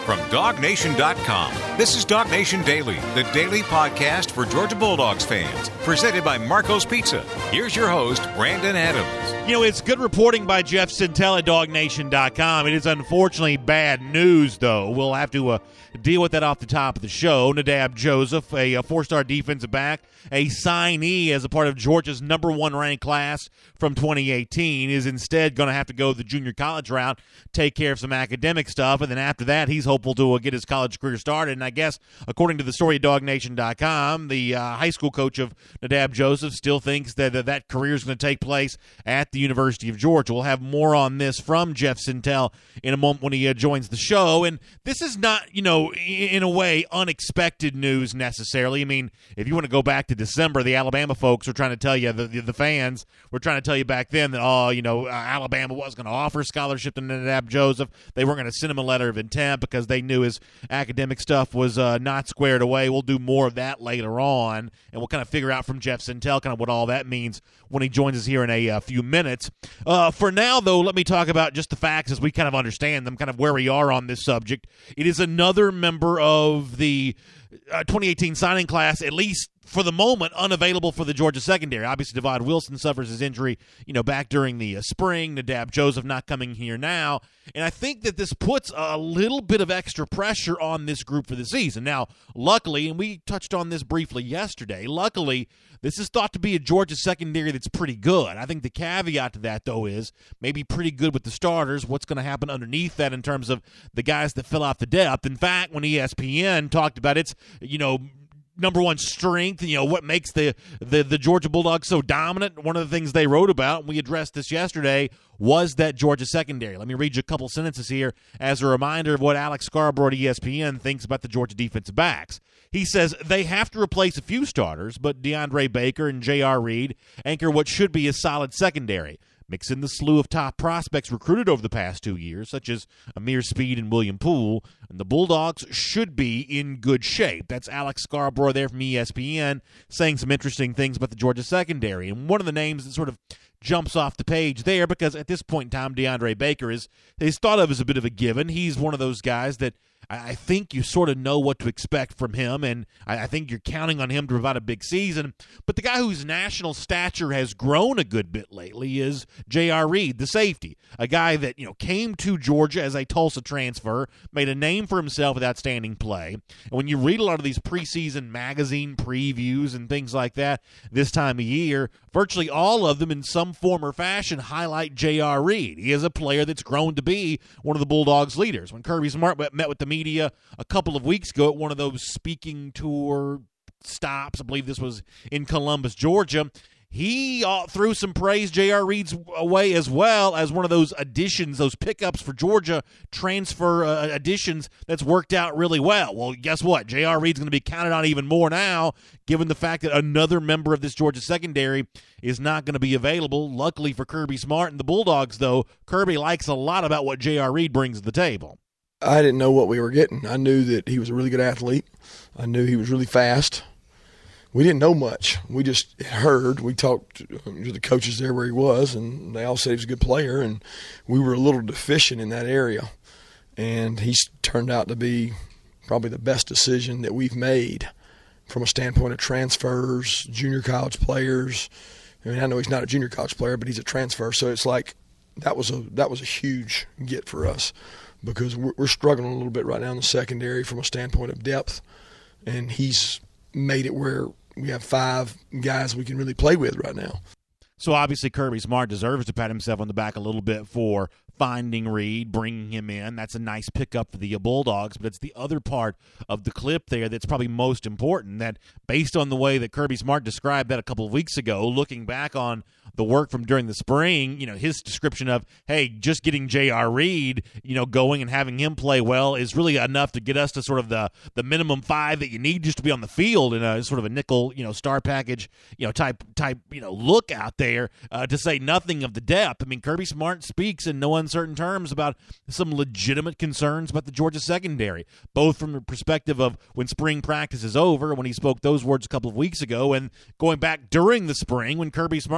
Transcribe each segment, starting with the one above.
From DogNation.com, this is Dog Nation Daily, the daily podcast for Georgia Bulldogs fans, presented by Marco's Pizza. Here's your host, Brandon Adams. You know, it's good reporting by Jeff Sentell at DogNation.com. It is unfortunately bad news, though. We'll have to deal with that off the top of the show. Nadab Joseph, a four-star defensive back, a signee as a part of Georgia's number one ranked class from 2018, is instead going to have to go the junior college route, take care of some academic stuff, and then after that, he's hopeful to get his college career started. And I guess, according to the story at DogNation.com, the high school coach of Nadab Joseph still thinks that career is going to take place at the University of Georgia. We'll have more on this from Jeff Sentell in a moment when he joins the show. And this is not, in a way, unexpected news necessarily. I mean, if you want to go back to December, the Alabama folks were trying to tell you, the fans were trying to tell you back then that, Alabama was going to offer scholarship to Nadab Joseph. They weren't going to send him a letter of intent because they knew his academic stuff was not squared away. We'll do more of that later on, and we'll kind of figure out from Jeff Sentell kind of what all that means when he joins us here in a few minutes. For now, though, let me talk about just the facts as we kind of understand them, kind of where we are on this subject. It is another member of the 2018 signing class, at least for the moment, unavailable for the Georgia secondary. Obviously, Devon Wilson suffers his injury, back during the spring. Nadab Joseph not coming here now. And I think that this puts a little bit of extra pressure on this group for the season. Now, luckily, and we touched on this briefly yesterday, luckily, this is thought to be a Georgia secondary that's pretty good. I think the caveat to that, though, is maybe pretty good with the starters. What's going to happen underneath that in terms of the guys that fill out the depth? In fact, when ESPN talked about its, number one strength, what makes the Georgia Bulldogs so dominant, one of the things they wrote about, and we addressed this yesterday, was that Georgia secondary. Let me read you a couple sentences here as a reminder of what Alex Scarborough at ESPN thinks about the Georgia defensive backs. He says they have to replace a few starters, but DeAndre Baker and J.R. Reed anchor what should be a solid secondary. Mix in the slew of top prospects recruited over the past 2 years, such as Amir Speed and William Poole, and the Bulldogs should be in good shape. That's Alex Scarborough there from ESPN saying some interesting things about the Georgia secondary. And one of the names that sort of jumps off the page there, because at this point in time, DeAndre Baker is thought of as a bit of a given. He's one of those guys that I think you sort of know what to expect from him, and I think you're counting on him to provide a big season. But the guy whose national stature has grown a good bit lately is J.R. Reed, the safety, a guy that came to Georgia as a Tulsa transfer, made a name for himself with outstanding play. And when you read a lot of these preseason magazine previews and things like that this time of year, virtually all of them in some form or fashion highlight J.R. Reed. He is a player that's grown to be one of the Bulldogs' leaders. When Kirby Smart met with the media a couple of weeks ago at one of those speaking tour stops, I believe this was in Columbus, Georgia, he threw some praise J.R. Reed's way as well as one of those additions, those pickups for Georgia transfer additions that's worked out really well. Well, guess what? J.R. Reed's going to be counted on even more now, given the fact that another member of this Georgia secondary is not going to be available. Luckily for Kirby Smart and the Bulldogs, though, Kirby likes a lot about what J.R. Reed brings to the table. I didn't know what we were getting. I knew that he was a really good athlete. I knew he was really fast. We didn't know much. We just heard. We talked to the coaches there where he was, and they all said he was a good player, and we were a little deficient in that area. And he's turned out to be probably the best decision that we've made from a standpoint of transfers, junior college players. I mean, I know he's not a junior college player, but he's a transfer, so it's like that was a huge get for us, because we're struggling a little bit right now in the secondary from a standpoint of depth, and he's made it where we have 5 guys we can really play with right now. So obviously Kirby Smart deserves to pat himself on the back a little bit for finding Reed, bringing him in. That's a nice pickup for the Bulldogs, but it's the other part of the clip there that's probably most important, that based on the way that Kirby Smart described that a couple of weeks ago, looking back on the work from during the spring, his description of, hey, just getting J.R. Reed, going and having him play well is really enough to get us to sort of the minimum 5 that you need just to be on the field in a sort of a nickel, star package, type, look out there, to say nothing of the depth. I mean, Kirby Smart speaks in no uncertain terms about some legitimate concerns about the Georgia secondary, both from the perspective of when spring practice is over, when he spoke those words a couple of weeks ago, and going back during the spring when Kirby Smart was watching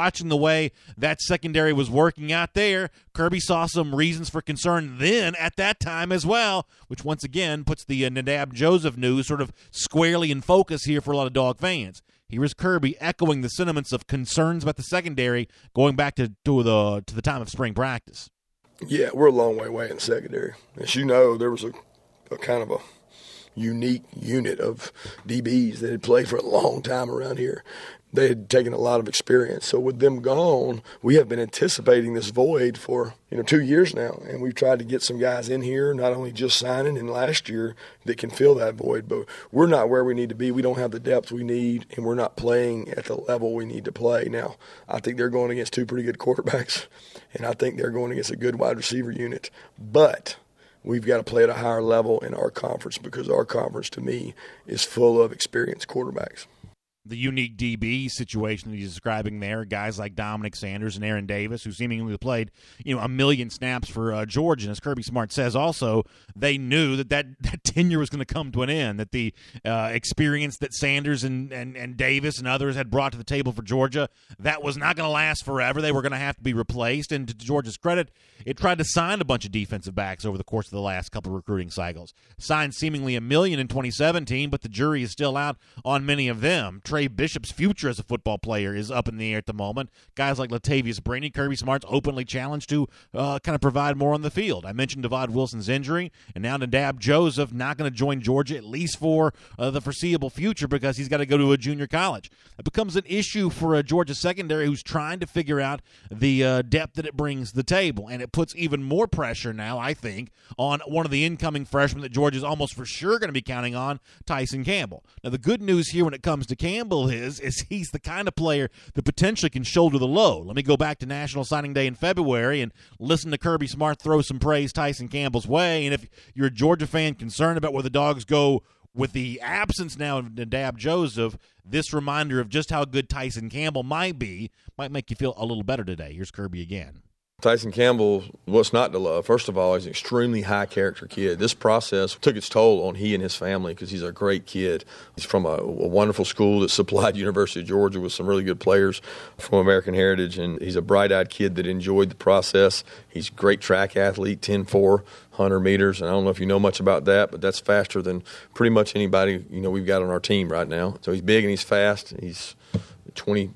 watching the way that secondary was working out there, Kirby saw some reasons for concern then at that time as well, which once again puts the Nadab Joseph news sort of squarely in focus here for a lot of Dog fans. Here is Kirby echoing the sentiments of concerns about the secondary going back to the time of spring practice. Yeah, we're a long way away in the secondary. As you know, there was a kind of a unique unit of DBs that had played for a long time around here. They had taken a lot of experience. So with them gone, we have been anticipating this void for 2 years now, and we've tried to get some guys in here, not only just signing in last year, that can fill that void, but we're not where we need to be. We don't have the depth we need, and we're not playing at the level we need to play. Now, I think they're going against two pretty good quarterbacks, and I think they're going against a good wide receiver unit, but we've got to play at a higher level in our conference because our conference, to me, is full of experienced quarterbacks. The unique DB situation that he's describing there, guys like Dominic Sanders and Aaron Davis, who seemingly played, a million snaps for Georgia. And as Kirby Smart says also, they knew that tenure was going to come to an end, that the experience that Sanders and Davis and others had brought to the table for Georgia, that was not going to last forever. They were going to have to be replaced. And to Georgia's credit, it tried to sign a bunch of defensive backs over the course of the last couple of recruiting cycles. Signed seemingly $1 million in 2017, but the jury is still out on many of them. Trey Bishop's future as a football player is up in the air at the moment. Guys like Latavius Brainy, Kirby Smart's openly challenged to kind of provide more on the field. I mentioned Devod Wilson's injury, and now Nadab Joseph not going to join Georgia at least for the foreseeable future because he's got to go to a junior college. It becomes an issue for a Georgia secondary who's trying to figure out the depth that it brings to the table, and it puts even more pressure now, I think, on one of the incoming freshmen that Georgia's almost for sure going to be counting on, Tyson Campbell. Now, the good news here when it comes to Campbell is he's the kind of player that potentially can shoulder the load. Let me go back to National Signing Day in February and listen to Kirby Smart throw some praise Tyson Campbell's way. And if you're a Georgia fan concerned about where the Dogs go with the absence now of Nadab Joseph, this reminder of just how good Tyson Campbell might make you feel a little better today. Here's Kirby again. Tyson Campbell, what's not to love? First of all, he's an extremely high-character kid. This process took its toll on he and his family because he's a great kid. He's from a wonderful school that supplied University of Georgia with some really good players from American heritage, and he's a bright-eyed kid that enjoyed the process. He's a great track athlete, 10.4, 100 meters, and I don't know if you know much about that, but that's faster than pretty much anybody we've got on our team right now. So he's big and he's fast. He's 20.8,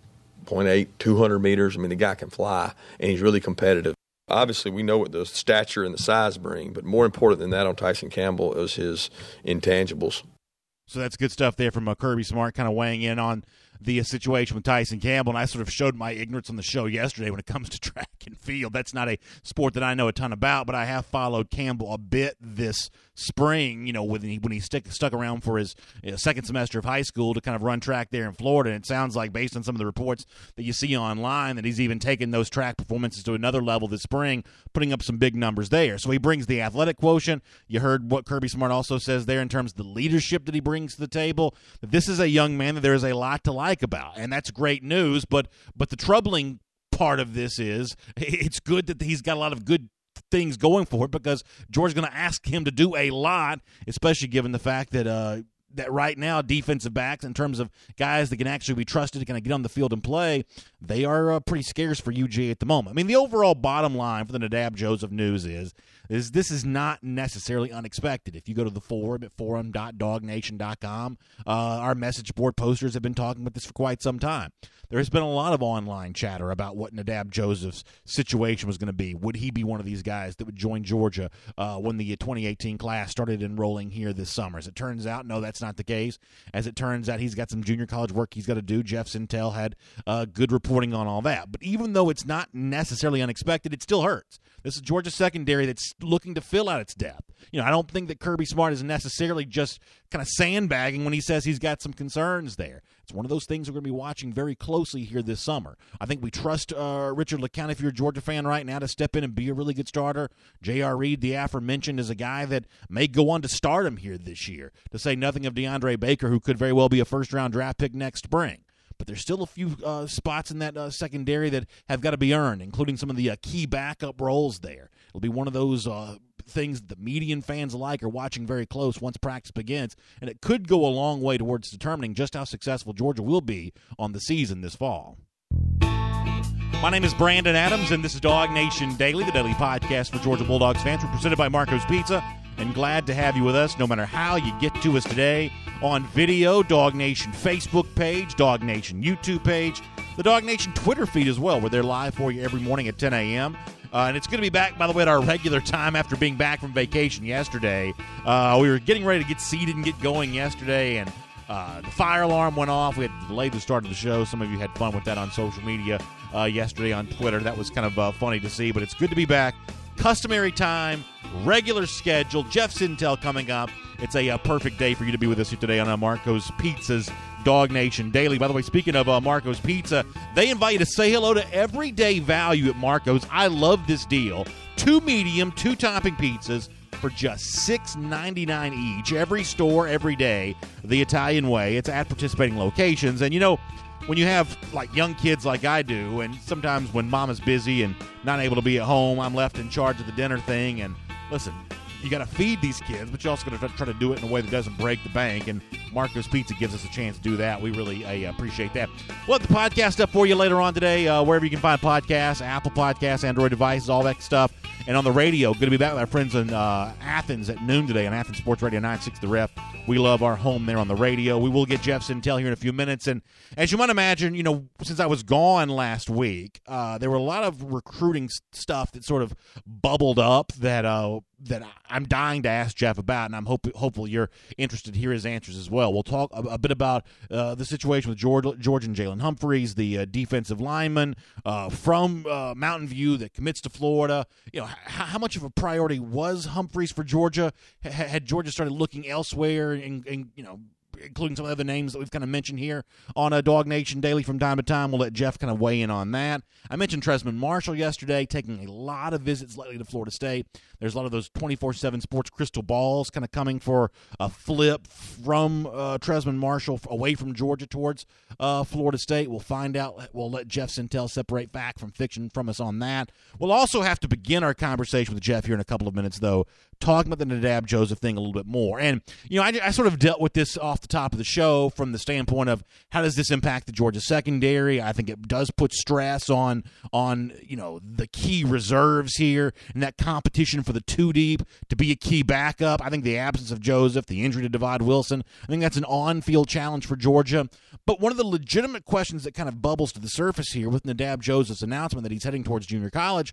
200 meters. I mean, the guy can fly, and he's really competitive. Obviously, we know what the stature and the size bring, but more important than that on Tyson Campbell is his intangibles. So that's good stuff there from Kirby Smart kind of weighing in on the situation with Tyson Campbell, and I sort of showed my ignorance on the show yesterday when it comes to track and field. That's not a sport that I know a ton about, but I have followed Campbell a bit this spring, when he stuck around for his second semester of high school to kind of run track there in Florida. And it sounds like, based on some of the reports that you see online, that he's even taken those track performances to another level this spring, putting up some big numbers there. So he brings the athletic quotient. You heard what Kirby Smart also says there in terms of the leadership that he brings to the table. That this is a young man that there is a lot to like about, and that's great news. But the troubling part of this is it's good that he's got a lot of good things going for it because Georgia's going to ask him to do a lot, especially given the fact that that right now defensive backs, in terms of guys that can actually be trusted to kind of get on the field and play, they are pretty scarce for UGA at the moment. I mean, the overall bottom line for the Nadab Joseph news is this is not necessarily unexpected. If you go to the forum at forum.dognation.com, our message board posters have been talking about this for quite some time. There has been a lot of online chatter about what Nadab Joseph's situation was going to be. Would he be one of these guys that would join Georgia when the 2018 class started enrolling here this summer? As it turns out, no, that's not the case. As it turns out, he's got some junior college work he's got to do. Jeff Sintel had good reporting on all that. But even though it's not necessarily unexpected, it still hurts. This is Georgia secondary that's looking to fill out its depth. I don't think that Kirby Smart is necessarily just kind of sandbagging when he says he's got some concerns there. It's one of those things we're going to be watching very closely here this summer. I think we trust Richard LeCounte, if you're a Georgia fan right now, to step in and be a really good starter. J.R. Reed, the aforementioned, is a guy that may go on to start him here this year, to say nothing of DeAndre Baker, who could very well be a first-round draft pick next spring. But there's still a few spots in that secondary that have got to be earned, including some of the key backup roles there. It'll be one of those things that the median fans alike are watching very close once practice begins, and it could go a long way towards determining just how successful Georgia will be on the season this fall. My name is Brandon Adams, and this is Dog Nation Daily, the daily podcast for Georgia Bulldogs fans. We're presented by Marco's Pizza, and glad to have you with us no matter how you get to us today on video, Dog Nation Facebook page, Dog Nation YouTube page, the Dog Nation Twitter feed as well. We're there live for you every morning at 10 a.m., and it's going to be back, by the way, at our regular time after being back from vacation yesterday. We were getting ready to get seated and get going yesterday, and the fire alarm went off. We had to delay the start of the show. Some of you had fun with that on social media yesterday on Twitter. That was kind of funny to see, but it's good to be back. Customary time, regular schedule. Jeff Sintel coming up. It's a perfect day for you to be with us here today on Marco's Pizza's Dog Nation Daily. By the way, speaking of Marco's Pizza, they invite you to say hello to everyday value at Marco's. I love this deal. 2 medium, 2 topping pizzas for just $6.99 each. Every store, every day, the Italian way. It's at participating locations. And, you know, when you have, like, young kids like I do, and sometimes when mama's busy and not able to be at home, I'm left in charge of the dinner thing. And, listen, you got to feed these kids, but you also got to try to do it in a way that doesn't break the bank. And Marco's Pizza gives us a chance to do that. We really appreciate that. We'll have the podcast up for you later on today, wherever you can find podcasts, Apple Podcasts, Android devices, all that stuff. And on the radio, going to be back with our friends in Athens at noon today on Athens Sports Radio 96 The Ref. We love our home there on the radio. We will get Jeff Sintel here in a few minutes. And as you might imagine, you know, since I was gone last week, there were a lot of recruiting stuff that sort of bubbled up that I'm dying to ask Jeff about, and I'm hopeful you're interested to hear his answers as well. We'll talk a bit about the situation with Georgia and Jalen Humphreys, the defensive lineman from Mountain View that commits to Florida. You know, how much of a priority was Humphreys for Georgia? Had Georgia started looking elsewhere, and you know, including some of the other names that we've kind of mentioned here on Dog Nation Daily from time to time? We'll let Jeff kind of weigh in on that. I mentioned Tresman Marshall yesterday, taking a lot of visits lately to Florida State. There's a lot of those 24/7 sports crystal balls kind of coming for a flip from Tresman Marshall away from Georgia towards Florida State. We'll find out. We'll let Jeff Sintel separate fact from fiction from us on that. We'll also have to begin our conversation with Jeff here in a couple of minutes, though, talking about the Nadab Joseph thing a little bit more. And, you know, I sort of dealt with this off the top of the show from the standpoint of how does this impact the Georgia secondary. I think it does put stress on you know, the key reserves here and that competition for the 2 deep to be a key backup. I think the absence of Joseph, the injury to Devad Wilson, I think that's an on-field challenge for Georgia. But one of the legitimate questions that kind of bubbles to the surface here with Nadab Joseph's announcement that he's heading towards junior college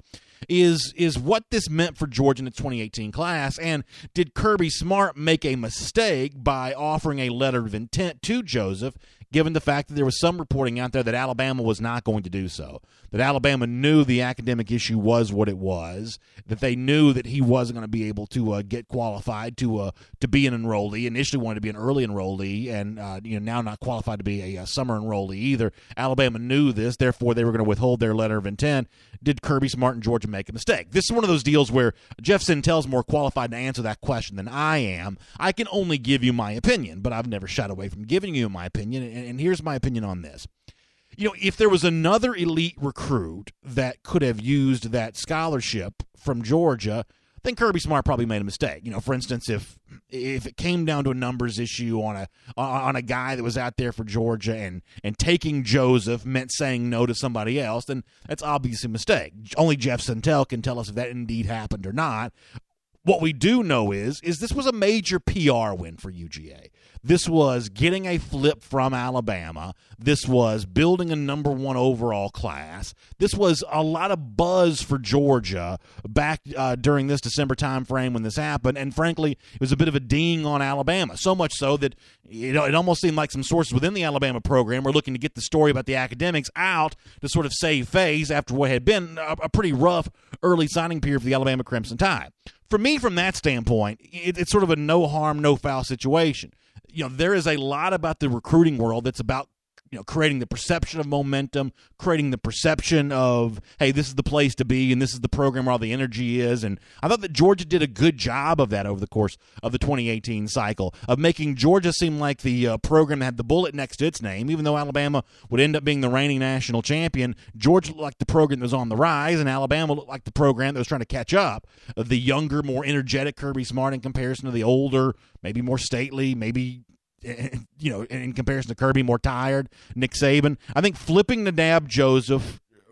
is what this meant for Georgia in the 2018 class. And did Kirby Smart make a mistake by offering a letter of intent to Joseph, given the fact that there was some reporting out there that Alabama was not going to do so, that Alabama knew the academic issue was what it was, that they knew that he wasn't going to be able to get qualified to be an enrollee, initially wanted to be an early enrollee, and you know, now not qualified to be a summer enrollee either. Alabama knew this, therefore they were going to withhold their letter of intent. Did Kirby Smart and Georgia make a mistake? This is one of those deals where Jeff Sintel's more qualified to answer that question than I am. I can only give you my opinion, but I've never shied away from giving you my opinion, and here's my opinion on this. You know, if there was another elite recruit that could have used that scholarship from Georgia, then Kirby Smart probably made a mistake. You know, for instance, if it came down to a numbers issue on a guy that was out there for Georgia and taking Joseph meant saying no to somebody else, then that's obviously a mistake. Only Jeff Sintel can tell us if that indeed happened or not. What we do know is this was a major PR win for UGA. This was getting a flip from Alabama. This was building a number 1 overall class. This was a lot of buzz for Georgia back during this December time frame when this happened. And frankly, it was a bit of a ding on Alabama, so much so that it almost seemed like some sources within the Alabama program were looking to get the story about the academics out to sort of save face after what had been a pretty rough early signing period for the Alabama Crimson Tide. For me, from that standpoint, it's sort of a no harm, no foul situation. You know, there is a lot about the recruiting world that's about, you know, creating the perception of momentum, creating the perception of, hey, this is the place to be and this is the program where all the energy is. And I thought that Georgia did a good job of that over the course of the 2018 cycle, of making Georgia seem like the program that had the bullet next to its name. Even though Alabama would end up being the reigning national champion, Georgia looked like the program that was on the rise, and Alabama looked like the program that was trying to catch up. The younger, more energetic Kirby Smart in comparison to the older, maybe more stately, maybe, you know, in comparison to Kirby, more tired Nick Saban. I think flipping Nadab Joseph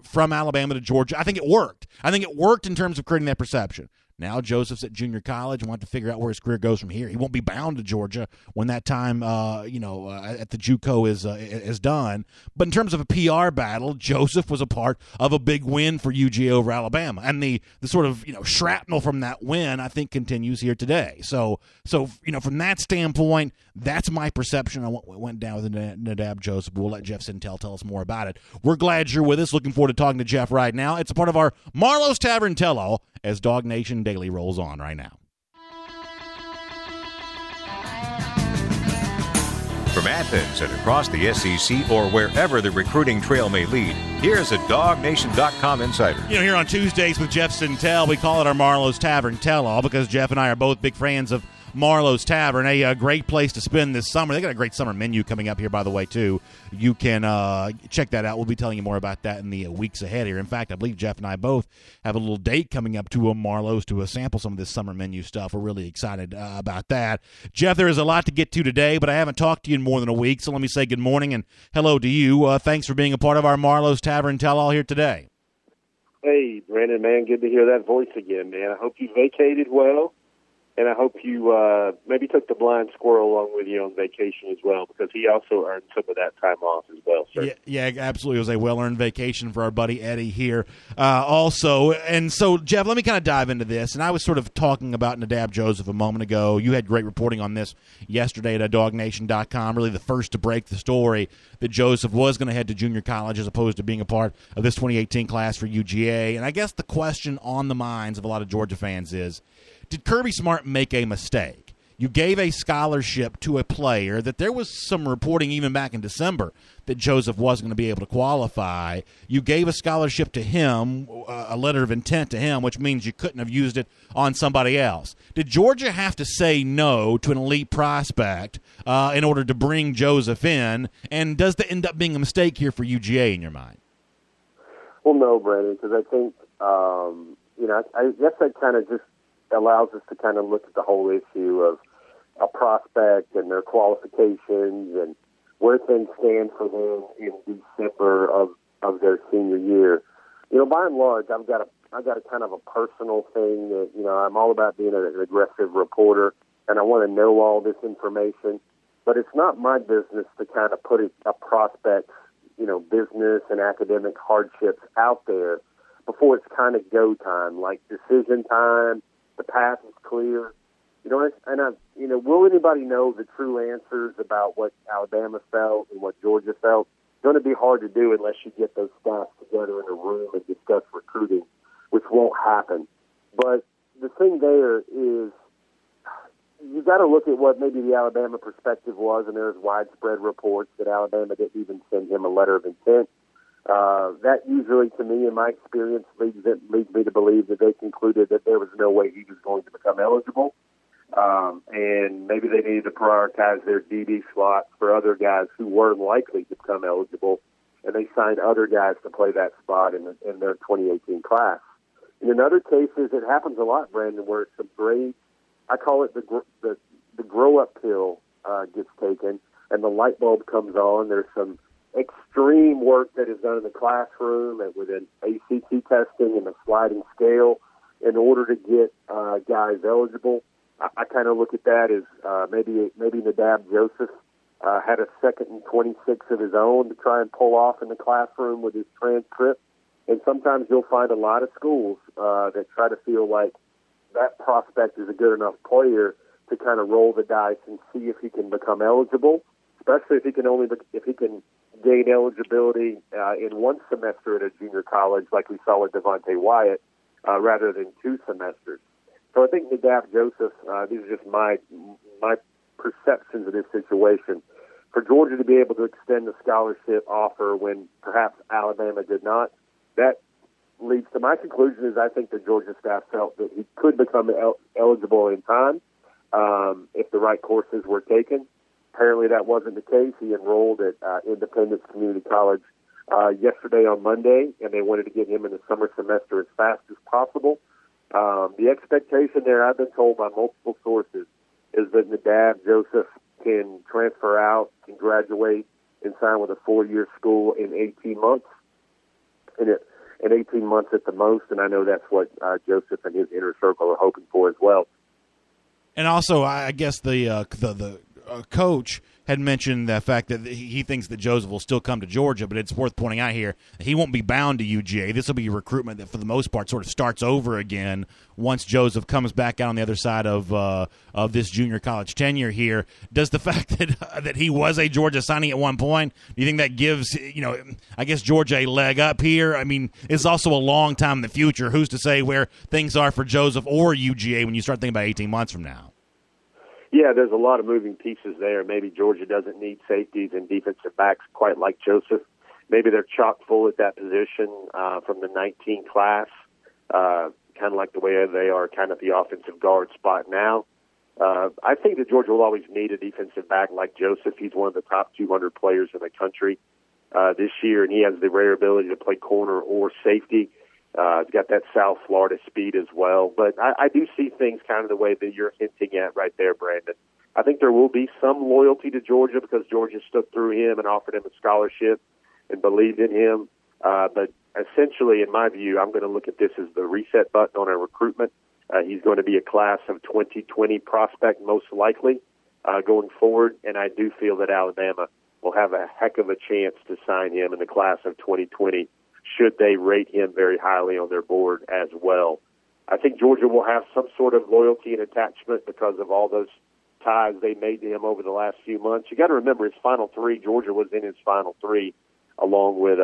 from Alabama to Georgia. I think it worked. I think it worked in terms of creating that perception. Now Joseph's at junior college and want to figure out where his career goes from here. He won't be bound to Georgia when that time, at the JUCO is done. But in terms of a PR battle, Joseph was a part of a big win for UGA over Alabama, and the sort of shrapnel from that win I think continues here today. So from that standpoint, that's my perception on what went down with Nadab Joseph. We'll let Jeff Sentell tell us more about it. We're glad you're with us. Looking forward to talking to Jeff right now. It's a part of our Marlowe's Tavern Tell-All as Dog Nation Daily rolls on right now. From Athens and across the SEC or wherever the recruiting trail may lead, here's a DogNation.com insider. Here on Tuesdays with Jeff Sentell, we call it our Marlowe's Tavern Tell-All because Jeff and I are both big fans of Marlowe's Tavern, a great place to spend this summer. They got a great summer menu coming up here, by the way, too. You can check that out. We'll be telling you more about that in the weeks ahead here. In fact, I believe Jeff and I both have a little date coming up to Marlowe's to sample some of this summer menu stuff. We're really excited about that. Jeff, there is a lot to get to today, but I haven't talked to you in more than a week, so let me say good morning and hello to you. Thanks for being a part of our Marlowe's Tavern Tell-All here today. Hey, Brandon, man, good to hear that voice again, man. I hope you vacated well. And I hope you maybe took the blind squirrel along with you on vacation as well, because he also earned some of that time off as well, sir. Yeah, absolutely. It was a well-earned vacation for our buddy Eddie here also. And so, Jeff, let me kind of dive into this. And I was sort of talking about Nadab Joseph a moment ago. You had great reporting on this yesterday at DogNation.com, really the first to break the story that Joseph was going to head to junior college as opposed to being a part of this 2018 class for UGA. And I guess the question on the minds of a lot of Georgia fans is, did Kirby Smart make a mistake? You gave a scholarship to a player that there was some reporting even back in December that Joseph wasn't going to be able to qualify. You gave a scholarship to him, a letter of intent to him, which means you couldn't have used it on somebody else. Did Georgia have to say no to an elite prospect in order to bring Joseph in? And does that end up being a mistake here for UGA in your mind? Well, no, Brandon, because I think, I guess that kind of just allows us to kind of look at the whole issue of a prospect and their qualifications and where things stand for them in December of their senior year. By and large, I've got a kind of a personal thing that, I'm all about being an aggressive reporter, and I want to know all this information. But it's not my business to kind of put a prospect's, business and academic hardships out there before it's kind of go time, like decision time. The path is clear. Will anybody know the true answers about what Alabama felt and what Georgia felt? It's going to be hard to do unless you get those staffs together in a room and discuss recruiting, which won't happen. But the thing there is you got to look at what maybe the Alabama perspective was, and there's widespread reports that Alabama didn't even send him a letter of intent. That usually, to me, in my experience, leads me to believe that they concluded that there was no way he was going to become eligible. And maybe they needed to prioritize their DB slots for other guys who were likely to become eligible, and they signed other guys to play that spot in their 2018 class. And in other cases, it happens a lot, Brandon, where some great, I call it the grow-up pill gets taken, and the light bulb comes on. There's some extreme work that is done in the classroom and with an ACT testing and a sliding scale in order to get guys eligible. I kind of look at that as maybe Nadab Joseph had a 2nd and 26 of his own to try and pull off in the classroom with his transcript. And sometimes you'll find a lot of schools that try to feel like that prospect is a good enough player to kind of roll the dice and see if he can become eligible, especially if he can gain eligibility in one semester at a junior college like we saw with Devontae Wyatt rather than 2 semesters. So I think Nadab Joseph, these are just my perceptions of this situation. For Georgia to be able to extend the scholarship offer when perhaps Alabama did not, that leads to my conclusion is I think the Georgia staff felt that he could become eligible in time if the right courses were taken. Apparently that wasn't the case. He enrolled at Independence Community College yesterday on Monday, and they wanted to get him in the summer semester as fast as possible. The expectation there, I've been told by multiple sources, is that Nadab Joseph can transfer out, can graduate, and sign with a 4-year school in 18 months. And in 18 months at the most, and I know that's what Joseph and his inner circle are hoping for as well. And also, I guess the coach had mentioned the fact that he thinks that Joseph will still come to Georgia, but it's worth pointing out here that he won't be bound to UGA. This will be a recruitment that, for the most part, sort of starts over again once Joseph comes back out on the other side of this junior college tenure here. Does the fact that he was a Georgia signing at one point, do you think that gives, I guess, Georgia a leg up here? I mean, it's also a long time in the future. Who's to say where things are for Joseph or UGA when you start thinking about 18 months from now? Yeah, there's a lot of moving pieces there. Maybe Georgia doesn't need safeties and defensive backs quite like Joseph. Maybe they're chock full at that position from the 19 class, kind of like the way they are kind of the offensive guard spot now. I think that Georgia will always need a defensive back like Joseph. He's one of the top 200 players in the country this year, and he has the rare ability to play corner or safety. He's got that South Florida speed as well. But I do see things kind of the way that you're hinting at right there, Brandon. I think there will be some loyalty to Georgia because Georgia stood through him and offered him a scholarship and believed in him. But essentially, in my view, I'm going to look at this as the reset button on our recruitment. He's going to be a class of 2020 prospect, most likely, going forward. And I do feel that Alabama will have a heck of a chance to sign him in the class of 2020 should they rate him very highly on their board as well. I think Georgia will have some sort of loyalty and attachment because of all those ties they made to him over the last few months. You got to remember his Final Three. Georgia was in his Final Three along with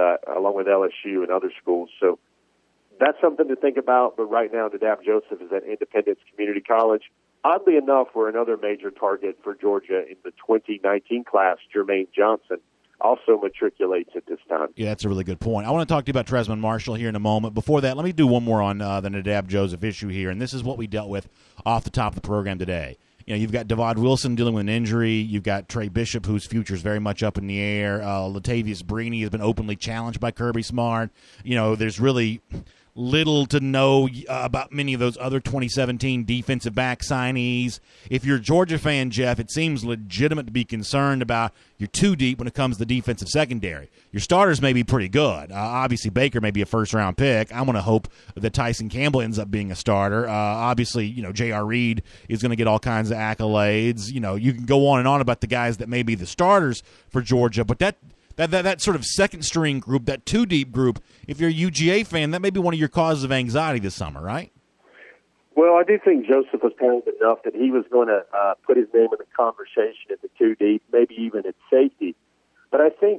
LSU and other schools. So that's something to think about. But right now, Nadab Joseph is at Independence Community College. Oddly enough, we're another major target for Georgia in the 2019 class, Jermaine Johnson, also matriculates at this time. Yeah, that's a really good point. I want to talk to you about Tresman Marshall here in a moment. Before that, let me do one more on the Nadab Joseph issue here, and this is what we dealt with off the top of the program today. You've got Devod Wilson dealing with an injury. You've got Trey Bishop, whose future is very much up in the air. Latavius Brini has been openly challenged by Kirby Smart. There's really little to know about many of those other 2017 defensive back signees. If you're a Georgia fan, Jeff, it seems legitimate to be concerned about you're too deep when it comes to the defensive secondary. Your starters may be pretty good. Obviously, Baker may be a first-round pick. I'm going to hope that Tyson Campbell ends up being a starter. Obviously, J.R. Reed is going to get all kinds of accolades. You can go on and on about the guys that may be the starters for Georgia, but that sort of second-string group, that two-deep group, if you're a UGA fan, that may be one of your causes of anxiety this summer, right? Well, I do think Joseph was talented enough that he was going to put his name in the conversation at the two-deep, maybe even at safety. But I think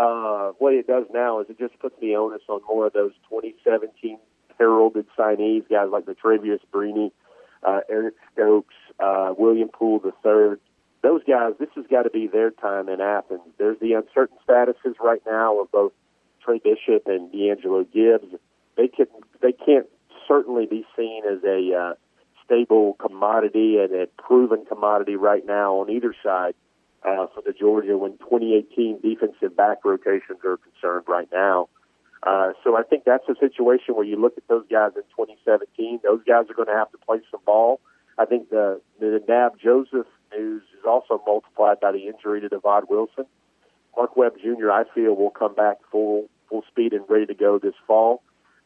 what it does now is it just puts the onus on more of those 2017 heralded signees, guys like Latavius Brini, Eric Stokes, William Poole III. Those guys, this has got to be their time in Athens. There's the uncertain statuses right now of both Trey Bishop and D'Angelo Gibbs. They can't certainly be seen as a stable commodity and a proven commodity right now on either side for the Georgia when 2018 defensive back rotations are concerned right now. So I think that's a situation where you look at those guys in 2017. Those guys are going to have to play some ball. I think the Nadab Joseph news is also multiplied by the injury to Devod Wilson. Mark Webb Jr., I feel, will come back full speed and ready to go this fall.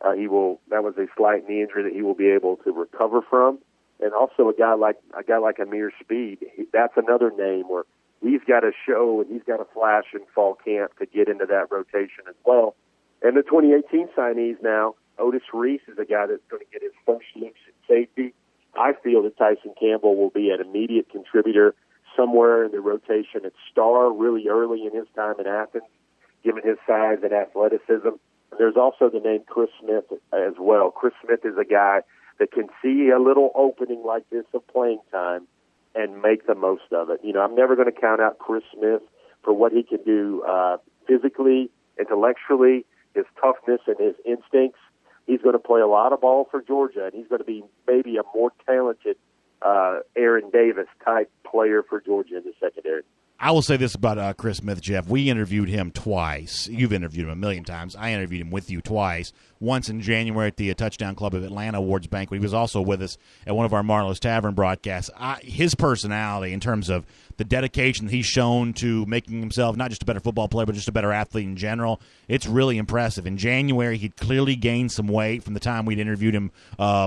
That was a slight knee injury that he will be able to recover from. And also a guy like Amir Speed, that's another name where he's got to show and he's got to flash in fall camp to get into that rotation as well. And the 2018 signees now, Otis Reese is a guy that's going to get his first looks at safety. I feel that Tyson Campbell will be an immediate contributor somewhere in the rotation at star really early in his time in Athens, given his size and athleticism. There's also the name Chris Smith as well. Chris Smith is a guy that can see a little opening like this of playing time and make the most of it. I'm never going to count out Chris Smith for what he can do physically, intellectually, his toughness and his instincts. He's going to play a lot of ball for Georgia, and he's going to be maybe a more talented Aaron Davis type player for Georgia in the secondary. I will say this about Chris Smith, Jeff. We interviewed him twice. You've interviewed him a million times. I interviewed him with you twice. Once in January at the Touchdown Club of Atlanta Awards Banquet. He was also with us at one of our Marlowe's Tavern broadcasts. His personality, in terms of the dedication he's shown to making himself not just a better football player, but just a better athlete in general, it's really impressive. In January, he'd clearly gained some weight from the time we'd interviewed him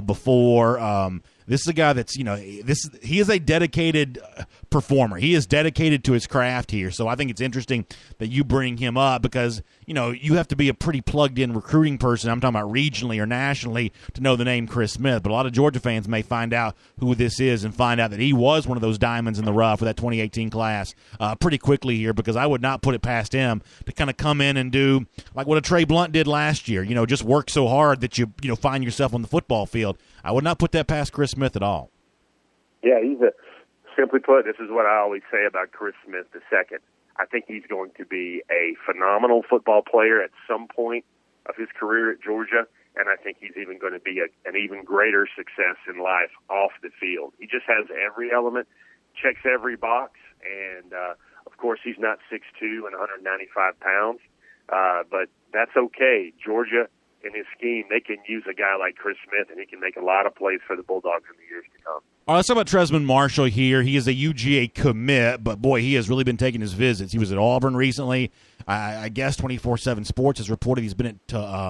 before. This is a guy that's, he is a dedicated performer. He is dedicated to his craft here. So I think it's interesting that you bring him up because, you have to be a pretty plugged-in recruiting person. I'm talking about regionally or nationally to know the name Chris Smith. But a lot of Georgia fans may find out who this is and find out that he was one of those diamonds in the rough for that 2018 class pretty quickly here, because I would not put it past him to kind of come in and do like what a Trey Blunt did last year, just work so hard that you find yourself on the football field. I would not put that past Chris Smith at all. Yeah, simply put, this is what I always say about Chris Smith II. I think he's going to be a phenomenal football player at some point of his career at Georgia, and I think he's even going to be an even greater success in life off the field. He just has every element, checks every box, and, of course, he's not 6'2" and 195 pounds, but that's okay. Georgia, in his scheme, they can use a guy like Chris Smith, and he can make a lot of plays for the Bulldogs in the years to come. All right, let's talk about Tresman Marshall here. He is a UGA commit, but, boy, he has really been taking his visits. He was at Auburn recently. I guess 24/7 Sports has reported he's been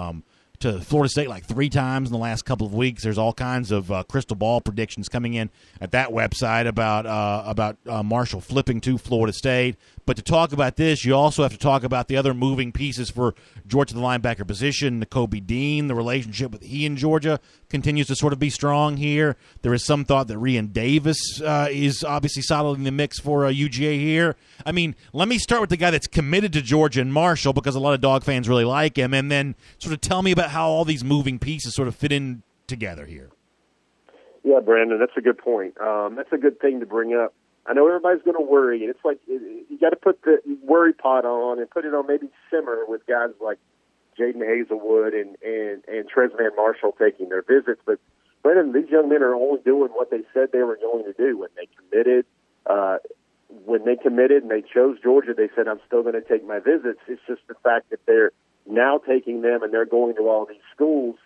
to Florida State like 3 times in the last couple of weeks. There's all kinds of crystal ball predictions coming in at that website about Marshall flipping to Florida State. But to talk about this, you also have to talk about the other moving pieces for Georgia, the linebacker position. Nakobe Dean, the relationship with he and Georgia continues to sort of be strong here. There is some thought that Rian Davis is obviously solid in the mix for UGA here. I mean, let me start with the guy that's committed to Georgia and Marshall, because a lot of Dog fans really like him, and then sort of tell me about how all these moving pieces sort of fit in together here. Yeah, Brandon, that's a good point. That's a good thing to bring up. I know everybody's going to worry, and it's like you got to put the worry pot on and put it on maybe simmer with guys like Jaden Hazelwood and Tresman Marshall taking their visits. But, Brandon, these young men are only doing what they said they were going to do when they committed. When they committed and they chose Georgia, they said, I'm still going to take my visits. It's just the fact that they're now taking them and they're going to all these schools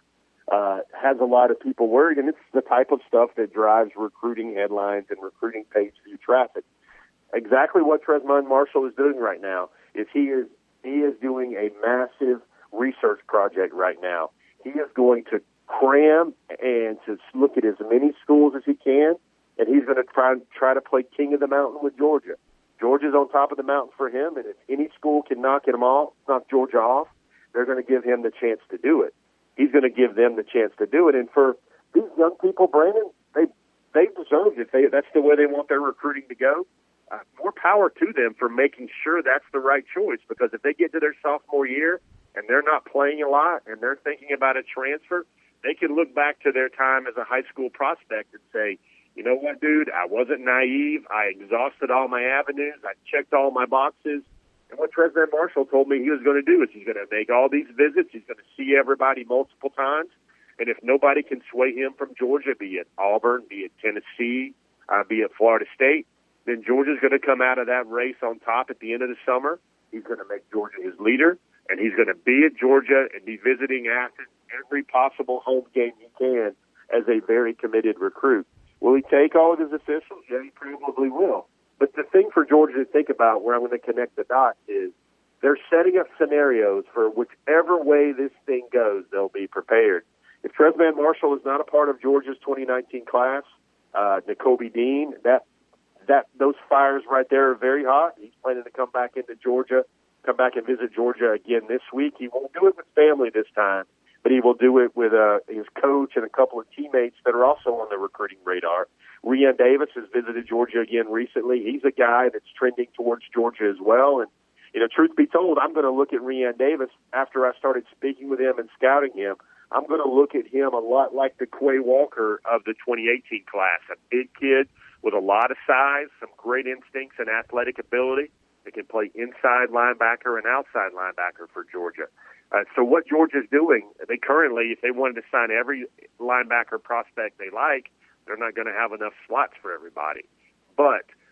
has a lot of people worried, and it's the type of stuff that drives recruiting headlines and recruiting page view traffic. Exactly what Tresman Marshall is doing right now is he is doing a massive research project right now. He is going to cram and to look at as many schools as he can, and he's going to try to play king of the mountain with Georgia. Georgia's on top of the mountain for him, and if any school can knock Georgia off, they're going to give him the chance to do it. He's going to give them the chance to do it. And for these young people, Brandon, they deserve it. That's the way they want their recruiting to go. More power to them for making sure that's the right choice, because if they get to their sophomore year and they're not playing a lot and they're thinking about a transfer, they can look back to their time as a high school prospect and say, you know what, dude, I wasn't naive. I exhausted all my avenues. I checked all my boxes. And what Tresman Marshall told me he was going to do is he's going to make all these visits. He's going to see everybody multiple times. And if nobody can sway him from Georgia, be it Auburn, be it Tennessee, be it Florida State, then Georgia's going to come out of that race on top at the end of the summer. He's going to make Georgia his leader, and he's going to be at Georgia and be visiting Athens every possible home game he can as a very committed recruit. Will he take all of his officials? Yeah, he probably will. But the thing for Georgia to think about, where I'm going to connect the dots, is they're setting up scenarios for whichever way this thing goes, they'll be prepared. If Tresman Marshall is not a part of Georgia's 2019 class, Nakobe Dean, those fires right there are very hot. He's planning to come back into Georgia, come back and visit Georgia again this week. He won't do it with family this time, but he will do it with his coach and a couple of teammates that are also on the recruiting radar. Rian Davis has visited Georgia again recently. He's a guy that's trending towards Georgia as well. And, truth be told, I'm going to look at Rian Davis after I started speaking with him and scouting him. I'm going to look at him a lot like the Quay Walker of the 2018 class, a big kid with a lot of size, some great instincts and athletic ability that can play inside linebacker and outside linebacker for Georgia. So what Georgia's doing, they currently, if they wanted to sign every linebacker prospect they like, they're not going to have enough slots for everybody. But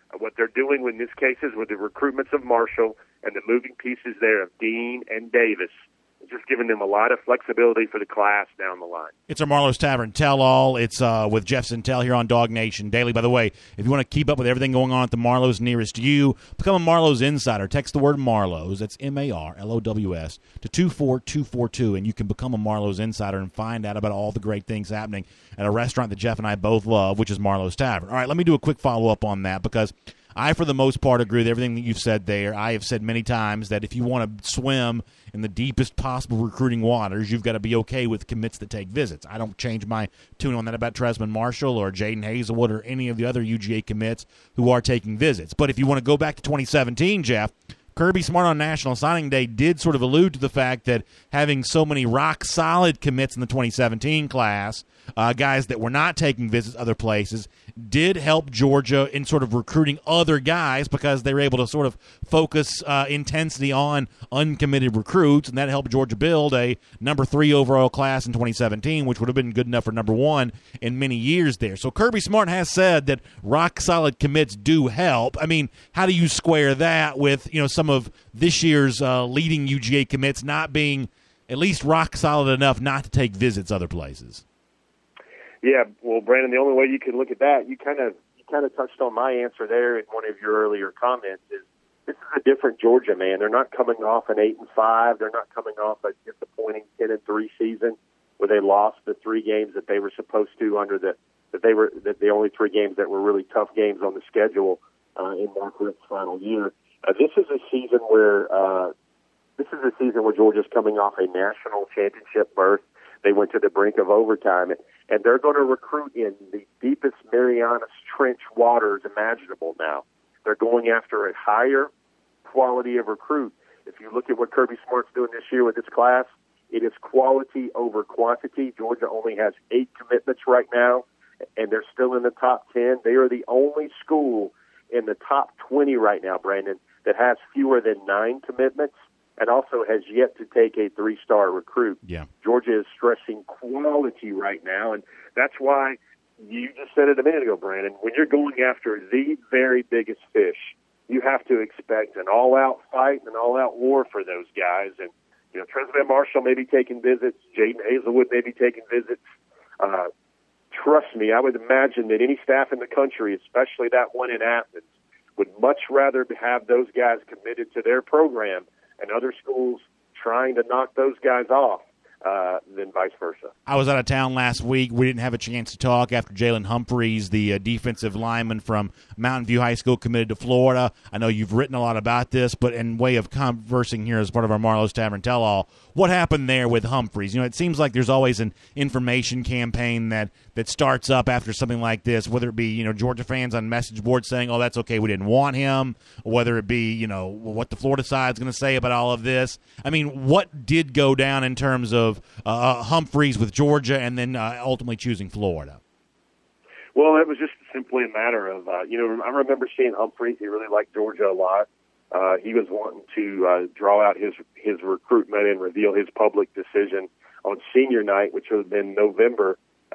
What they're doing in this case is with the recruitments of Marshall and the moving pieces there of Dean and Davis, just giving them a lot of flexibility for the class down the line. It's our Marlowe's Tavern Tell-All. It's with Jeff Sentell here on Dog Nation Daily. By the way, if you want to keep up with everything going on at the Marlowe's nearest you, become a Marlowe's Insider. Text the word Marlowe's, that's MARLOWS, to 24242, and you can become a Marlowe's Insider and find out about all the great things happening at a restaurant that Jeff and I both love, which is Marlowe's Tavern. All right, let me do a quick follow-up on that, because I, for the most part, agree with everything that you've said there. I have said many times that if you want to swim in the deepest possible recruiting waters, you've got to be okay with commits that take visits. I don't change my tune on that about Tresman Marshall or Jaden Hazelwood or any of the other UGA commits who are taking visits. But if you want to go back to 2017, Jeff, Kirby Smart on National Signing Day did sort of allude to the fact that having so many rock-solid commits in the 2017 class, guys that were not taking visits other places, did help Georgia in sort of recruiting other guys because they were able to sort of focus intensity on uncommitted recruits, and that helped Georgia build a number 3 overall class in 2017, which would have been good enough for number 1 in many years there. So Kirby Smart has said that rock-solid commits do help. I mean, how do you square that with, some of this year's leading UGA commits not being at least rock-solid enough not to take visits other places? Yeah, well, Brandon, the only way you can look at that, you kind of touched on my answer there in one of your earlier comments, is this is a different Georgia, man. They're not coming off an 8-5. They're not coming off a disappointing 10-3 season where they lost the 3 games that they were supposed to under the only 3 games that were really tough games on the schedule in Mark Richt's final year. This is a season where Georgia's coming off a national championship berth. They went to the brink of overtime, and they're going to recruit in the deepest Marianas Trench waters imaginable now. They're going after a higher quality of recruit. If you look at what Kirby Smart's doing this year with this class, it is quality over quantity. Georgia only has 8 commitments right now, and they're still in the top 10. They are the only school in the top 20 right now, Brandon, that has fewer than 9 commitments and also has yet to take a 3-star recruit. Yeah. Georgia is stressing quality right now, and that's why you just said it a minute ago, Brandon. When you're going after the very biggest fish, you have to expect an all-out fight and an all-out war for those guys. And, Tresman Marshall may be taking visits. Jaden Hazelwood may be taking visits. Trust me, I would imagine that any staff in the country, especially that one in Athens, would much rather have those guys committed to their program and other schools trying to knock those guys off than vice versa. I was out of town last week. We didn't have a chance to talk after Jalen Humphreys, the defensive lineman from Mountain View High School, committed to Florida. I know you've written a lot about this, but in way of conversing here as part of our Marlowe's Tavern Tell-All, what happened there with Humphreys? It seems like there's always an information campaign that starts up after something like this, whether it be, Georgia fans on message boards saying, oh, that's okay, we didn't want him, or whether it be, what the Florida side's going to say about all of this. I mean, what did go down in terms of Humphreys with Georgia and then ultimately choosing Florida? Well, it was just simply a matter of, I remember seeing Humphreys. He really liked Georgia a lot. He was wanting to draw out his recruitment and reveal his public decision on senior night, which would have been November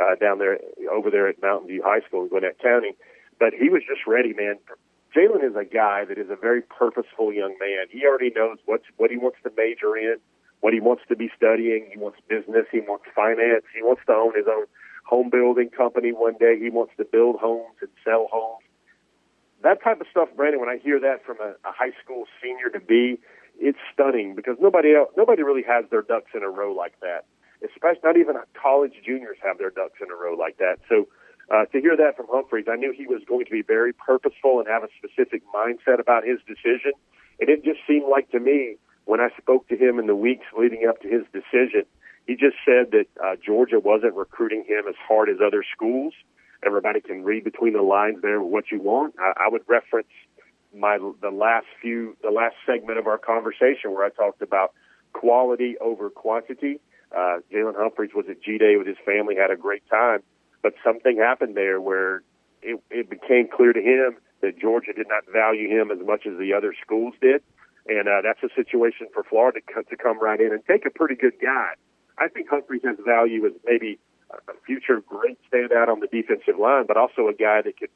over there at Mountain View High School in Gwinnett County. But he was just ready, man. Jalen is a guy that is a very purposeful young man. He already knows what he wants to major in, what he wants to be studying. He wants business. He wants finance. He wants to own his own home building company one day. He wants to build homes and sell homes. That type of stuff, Brandon, when I hear that from a high school senior to be, it's stunning because nobody really has their ducks in a row like that. Especially not even college juniors have their ducks in a row like that. So to hear that from Humphreys, I knew he was going to be very purposeful and have a specific mindset about his decision. And it just seemed like to me, when I spoke to him in the weeks leading up to his decision, he just said that Georgia wasn't recruiting him as hard as other schools. Everybody can read between the lines there what you want. I would reference the last segment of our conversation where I talked about quality over quantity. Jalen Humphreys was at G-Day with his family, had a great time, but something happened there where it became clear to him that Georgia did not value him as much as the other schools did, and that's a situation for Florida to come right in and take a pretty good guy. I think Humphreys has value as maybe a future great standout on the defensive line, but also a guy that could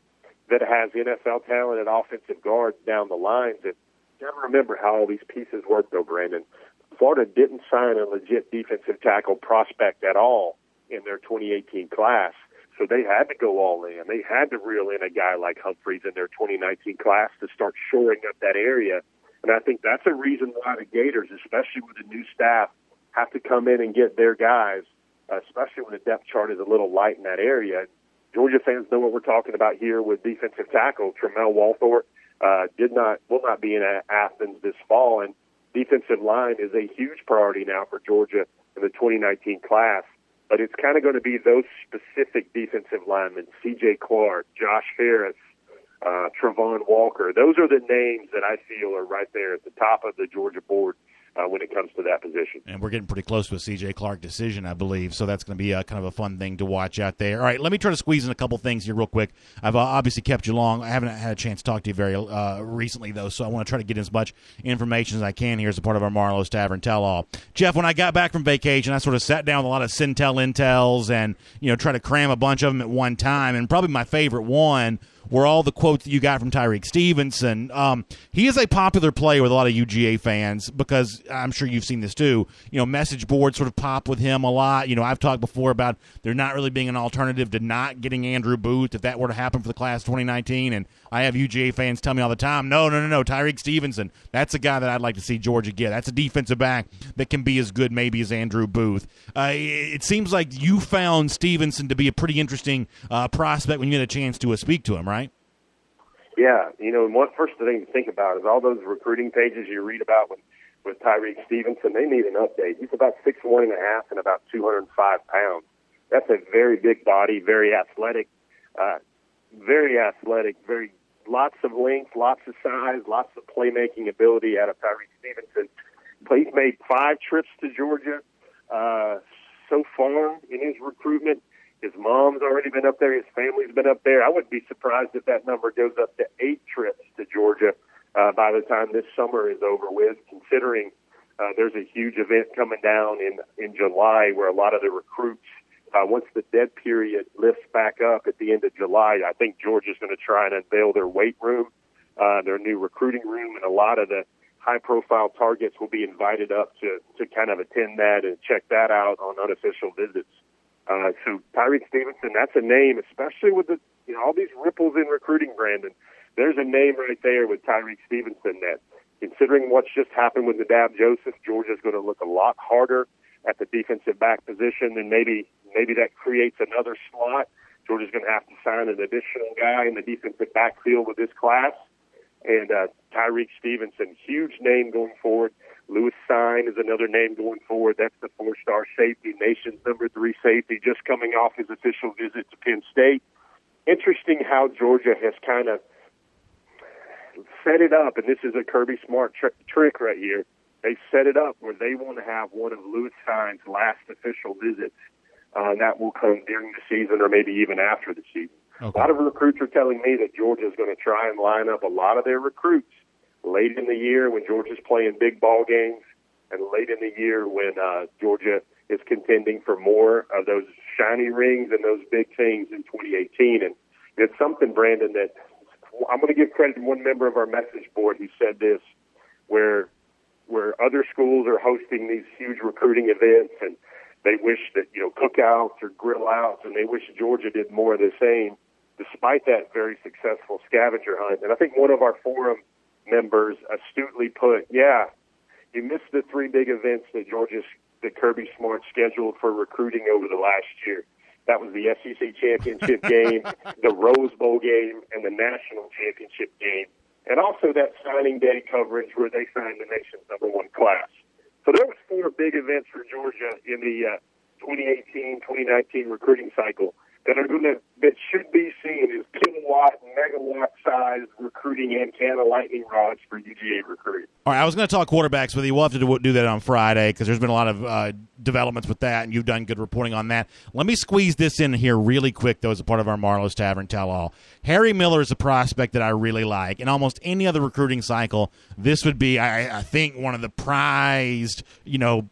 that has NFL talent at offensive guards down the lines. And you got to remember how all these pieces work, though, Brandon. Florida didn't sign a legit defensive tackle prospect at all in their 2018 class, so they had to go all in. They had to reel in a guy like Humphreys in their 2019 class to start shoring up that area. And I think that's a reason why the Gators, especially with the new staff, have to come in and get their guys, especially when the depth chart is a little light in that area. Georgia fans know what we're talking about here with defensive tackle. Tramel Walthorpe will not be in Athens this fall, and defensive line is a huge priority now for Georgia in the 2019 class. But it's kind of going to be those specific defensive linemen, C.J. Clark, Josh Ferris, Travon Walker. Those are the names that I feel are right there at the top of the Georgia board when it comes to that position. And we're getting pretty close to a C.J. Clark decision, I believe, so that's going to be kind of a fun thing to watch out there. All right, let me try to squeeze in a couple things here real quick. I've obviously kept you long. I haven't had a chance to talk to you very recently, though, so I want to try to get as much information as I can here as a part of our Marlowe's Tavern Tell-All. Jeff, when I got back from vacation, I sort of sat down with a lot of Centel Intels and, try to cram a bunch of them at one time, and probably my favorite one were all the quotes that you got from Tyreek Stevenson. He is a popular player with a lot of UGA fans because I'm sure you've seen this too. Message boards sort of pop with him a lot. I've talked before about there not really being an alternative to not getting Andrew Booth if that were to happen for the class of 2019. And I have UGA fans tell me all the time, no, Tyreek Stevenson, that's a guy that I'd like to see Georgia get. That's a defensive back that can be as good maybe as Andrew Booth. It seems like you found Stevenson to be a pretty interesting prospect when you had a chance to speak to him, right? Yeah, and one first thing to think about is all those recruiting pages you read about with Tyreek Stevenson, they need an update. He's about 6'1.5" and about 205 pounds. That's a very big body, very athletic, very lots of length, lots of size, lots of playmaking ability out of Tyreek Stevenson. But he's made 5 trips to Georgia so far in his recruitment. His mom's already been up there. His family's been up there. I wouldn't be surprised if that number goes up to 8 trips to Georgia by the time this summer is over with, considering there's a huge event coming down in July where a lot of the recruits, once the dead period lifts back up at the end of July, I think Georgia's going to try and unveil their weight room, their new recruiting room, and a lot of the high-profile targets will be invited up to kind of attend that and check that out on unofficial visits. So Tyreek Stevenson, that's a name, especially with the all these ripples in recruiting, Brandon. There's a name right there with Tyreek Stevenson that, considering what's just happened with Nadab Joseph, Georgia's going to look a lot harder at the defensive back position, and maybe that creates another slot. Georgia's going to have to sign an additional guy in the defensive backfield with this class. And Tyreek Stevenson, huge name going forward. Lewis Sine is another name going forward. That's the 4-star safety, nation's number 3 safety, just coming off his official visit to Penn State. Interesting how Georgia has kind of set it up, and this is a Kirby Smart trick right here. They set it up where they want to have one of Lewis Sine's last official visits. That will come during the season or maybe even after the season. Okay. A lot of recruits are telling me that Georgia's going to try and line up a lot of their recruits late in the year when Georgia's playing big ball games, and late in the year when Georgia is contending for more of those shiny rings and those big things in 2018. And it's something, Brandon, that I'm going to give credit to one member of our message board who said this, where other schools are hosting these huge recruiting events and they wish that, cookouts or grill outs, and they wish Georgia did more of the same, despite that very successful scavenger hunt. And I think one of our forum members astutely put, you missed the 3 big events that Kirby Smart scheduled for recruiting over the last year. That was the SEC championship game, the Rose Bowl game, and the national championship game, and also that signing day coverage where they signed the nation's number 1 class. So there was 4 big events for Georgia in the 2018-2019 recruiting cycle that should be seen as kilowatt, megawatt size recruiting antenna lightning rods for UGA recruiting. All right, I was going to talk quarterbacks with you. We'll have to do that on Friday because there's been a lot of developments with that, and you've done good reporting on that. Let me squeeze this in here really quick, though, as a part of our Marlowe's Tavern Tell-All. Harry Miller is a prospect that I really like. In almost any other recruiting cycle, this would be, I think, one of the prized,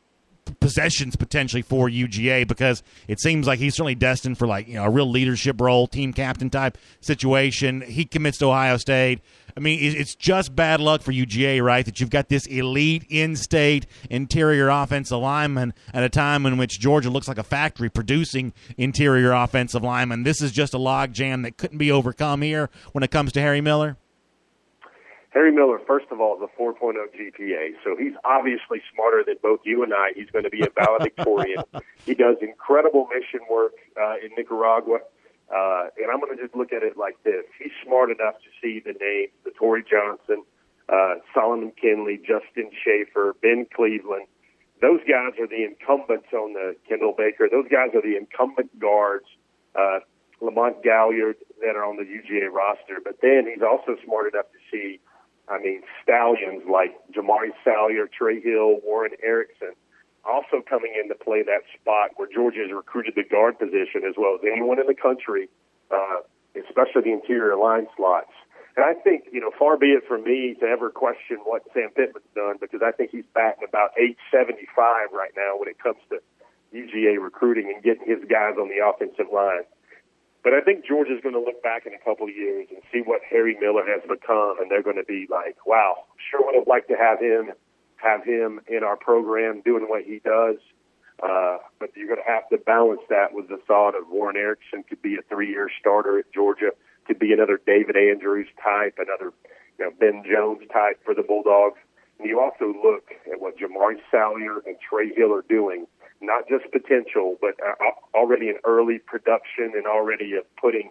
possessions potentially for UGA, because it seems like he's certainly destined for a real leadership role, team captain type situation. He commits to Ohio State. I mean, it's just bad luck for UGA, right, that you've got this elite in-state interior offensive lineman at a time in which Georgia looks like a factory producing interior offensive linemen. This is just a logjam that couldn't be overcome here when it comes to Harry Miller. Harry Miller, first of all, is a 4.0 GPA, so he's obviously smarter than both you and I. He's going to be a valedictorian. He does incredible mission work in Nicaragua. And I'm going to just look at it like this. He's smart enough to see the names, the Torrey Johnson, Solomon Kinley, Justin Schaefer, Ben Cleveland. Those guys are the incumbents on the Kendall Baker. Those guys are the incumbent guards, Lamont Galliard, that are on the UGA roster. But then he's also smart enough to see, stallions like Jamari Salyer, Trey Hill, Warren Erickson, also coming in to play that spot where Georgia has recruited the guard position as well as anyone in the country, especially the interior line slots. And I think, far be it from me to ever question what Sam Pittman's done, because I think he's batting about 875 right now when it comes to UGA recruiting and getting his guys on the offensive line. But I think Georgia's going to look back in a couple of years and see what Harry Miller has become, and they're going to be like, wow, sure would have liked to have him in our program doing what he does. But you're going to have to balance that with the thought of Warren Erickson could be a 3-year starter at Georgia, could be another David Andrews type, another Ben Jones type for the Bulldogs. And you also look at what Jamari Salyer and Trey Hill are doing, not just potential, but already in early production and already putting,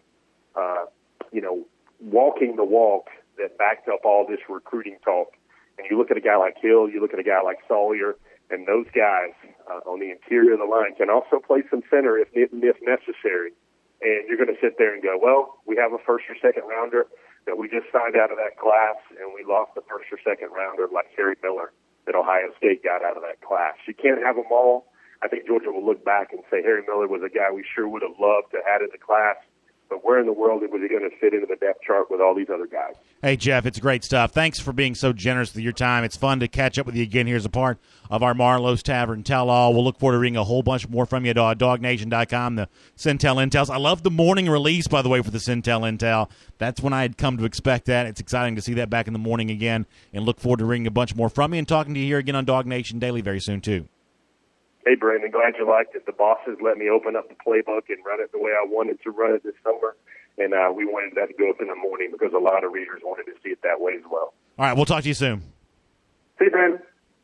walking the walk that backed up all this recruiting talk. And you look at a guy like Hill, you look at a guy like Salyer, and those guys on the interior of the line can also play some center if necessary. And you're going to sit there and go, well, we have a first or second rounder that we just signed out of that class, and we lost the first or second rounder like Harry Miller that Ohio State got out of that class. You can't have them all. I think Georgia will look back and say Harry Miller was a guy we sure would have loved to add in the class, but where in the world was he going to fit into the depth chart with all these other guys? Hey, Jeff, it's great stuff. Thanks for being so generous with your time. It's fun to catch up with you again here as a part of our Marlowe's Tavern Tell-All. We'll look forward to reading a whole bunch more from you at DogNation.com, the Centel Intels. I love the morning release, by the way, for the Centel Intel. That's when I had come to expect that. It's exciting to see that back in the morning again, and look forward to reading a bunch more from you and talking to you here again on Dog Nation Daily very soon, too. Hey, Brandon, glad you liked it. The bosses let me open up the playbook and run it the way I wanted to run it this summer. And we wanted that to go up in the morning because a lot of readers wanted to see it that way as well. All right, we'll talk to you soon. See you, Brandon.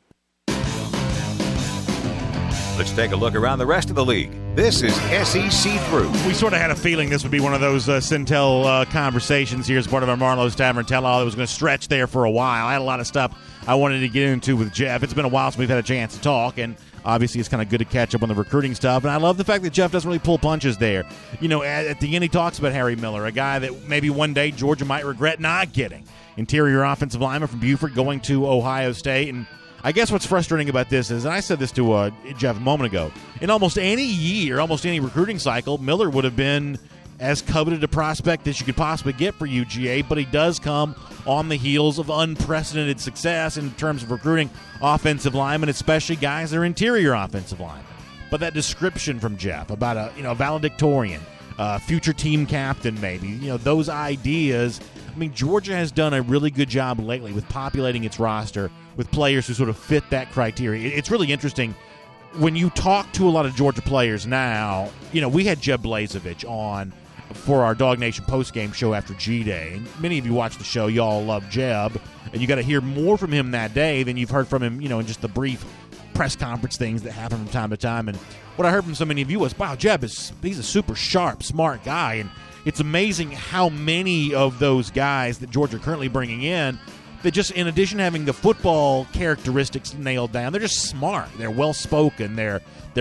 Let's take a look around the rest of the league. This is SEC Through. We sort of had a feeling this would be one of those Centel conversations here as part of our Marlowe's Tavern Tell-All that was going to stretch there for a while. I had a lot of stuff I wanted to get into with Jeff. It's been a while since we've had a chance to talk, and obviously it's kind of good to catch up on the recruiting stuff. And I love the fact that Jeff doesn't really pull punches there. At the end he talks about Harry Miller, a guy that maybe one day Georgia might regret not getting. Interior offensive lineman from Buford going to Ohio State. And I guess what's frustrating about this is, and I said this to Jeff a moment ago, in almost any year, almost any recruiting cycle, Miller would have been as coveted a prospect as you could possibly get for UGA, but he does come on the heels of unprecedented success in terms of recruiting offensive linemen, especially guys that are interior offensive linemen. But that description from Jeff about a valedictorian, future team captain maybe, those ideas. I mean, Georgia has done a really good job lately with populating its roster with players who sort of fit that criteria. It's really interesting. When you talk to a lot of Georgia players now, we had Jeb Blazevich on for our Dog Nation postgame show after G-Day. And many of you watch the show. You all love Jeb. And you got to hear more from him that day than you've heard from him, in just the brief press conference things that happen from time to time. And what I heard from so many of you was, wow, Jeb, he's a super sharp, smart guy. And it's amazing how many of those guys that Georgia are currently bringing in, that just, in addition to having the football characteristics nailed down, they're just smart. They're well-spoken. They're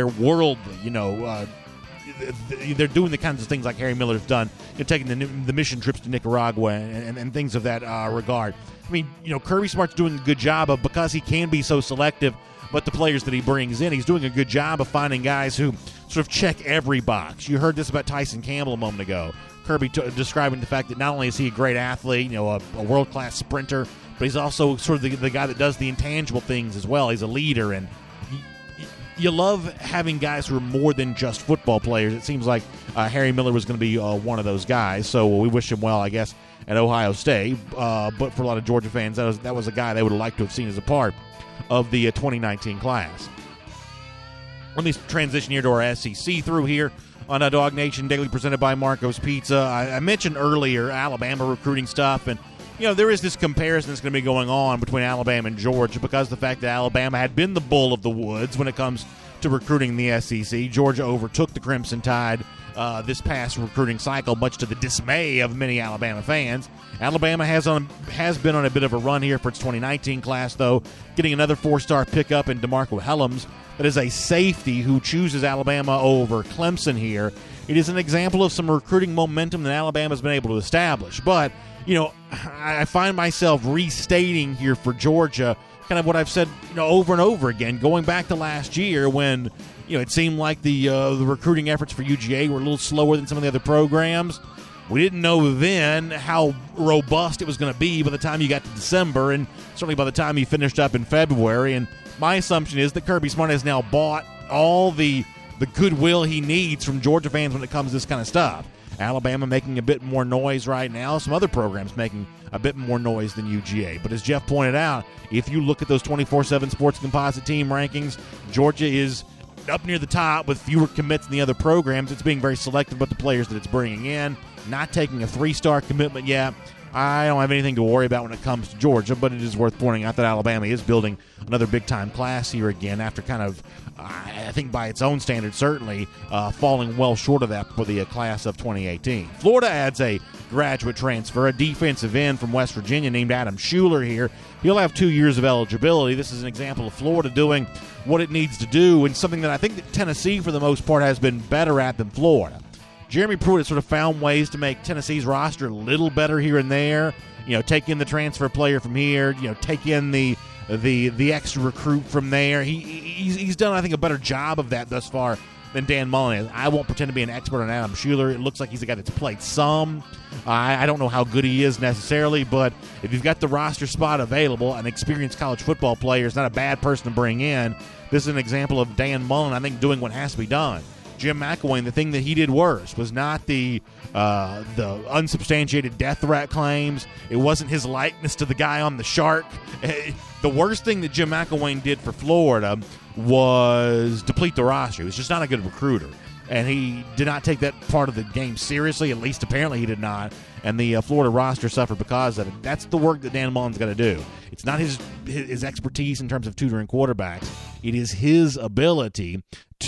worldly, they're doing the kinds of things like Harry Miller's done, taking the mission trips to Nicaragua and things of that regard. I mean, Kirby Smart's doing a good job of, because he can be so selective, but the players that he brings in, he's doing a good job of finding guys who sort of check every box. You heard this about Tyson Campbell a moment ago. Kirby describing the fact that not only is he a great athlete, a world-class sprinter, but he's also sort of the guy that does the intangible things as well. He's a leader, and you love having guys who are more than just football players. It seems like Harry Miller was going to be one of those guys, so we wish him well, I guess, at Ohio State. But for a lot of Georgia fans, that was a guy they would have liked to have seen as a part of the 2019 class. Let me transition here to our SEC through here on Dog Nation Daily, presented by Marco's Pizza. I mentioned earlier Alabama recruiting stuff, and there is this comparison that's going to be going on between Alabama and Georgia because of the fact that Alabama had been the bull of the woods when it comes to recruiting the SEC. Georgia overtook the Crimson Tide this past recruiting cycle, much to the dismay of many Alabama fans. Alabama has been on a bit of a run here for its 2019 class, though, getting another 4-star pickup in DeMarco Hellams. That is a safety who chooses Alabama over Clemson here. It is an example of some recruiting momentum that Alabama's been able to establish. But, I find myself restating here for Georgia kind of what I've said over and over again, going back to last year when it seemed like the recruiting efforts for UGA were a little slower than some of the other programs. We didn't know then how robust it was going to be by the time you got to December, and certainly by the time you finished up in February. And my assumption is that Kirby Smart has now bought all the goodwill he needs from Georgia fans when it comes to this kind of stuff. Alabama making a bit more noise right now. Some other programs making a bit more noise than UGA. But as Jeff pointed out, if you look at those 24/7 Sports Composite team rankings, Georgia is up near the top with fewer commits than the other programs. It's being very selective about the players that it's bringing in, not taking a 3-star commitment yet. I don't have anything to worry about when it comes to Georgia, but it is worth pointing out that Alabama is building another big-time class here again after kind of, I think by its own standards, certainly falling well short of that for the class of 2018. Florida adds a graduate transfer, a defensive end from West Virginia named Adam Schuler here. He'll have 2 years of eligibility. This is an example of Florida doing what it needs to do, and something that I think that Tennessee, for the most part, has been better at than Florida. Jeremy Pruitt has sort of found ways to make Tennessee's roster a little better here and there. Take in the transfer player from here. Take in the extra recruit from there. He's done, I think, a better job of that thus far than Dan Mullen is. I won't pretend to be an expert on Adam Schuler. It looks like he's a guy that's played some. I don't know how good he is necessarily, but if you've got the roster spot available, an experienced college football player is not a bad person to bring in. This is an example of Dan Mullen, I think, doing what has to be done. Jim McElwain, the thing that he did worse was not the unsubstantiated death threat claims. It wasn't his likeness to the guy on the shark. The worst thing that Jim McElwain did for Florida was deplete the roster. He was just not a good recruiter, and he did not take that part of the game seriously. At least apparently he did not. And the Florida roster suffered because of it. That's the work that Dan Mullen's got to do. It's not his expertise in terms of tutoring quarterbacks. It is his ability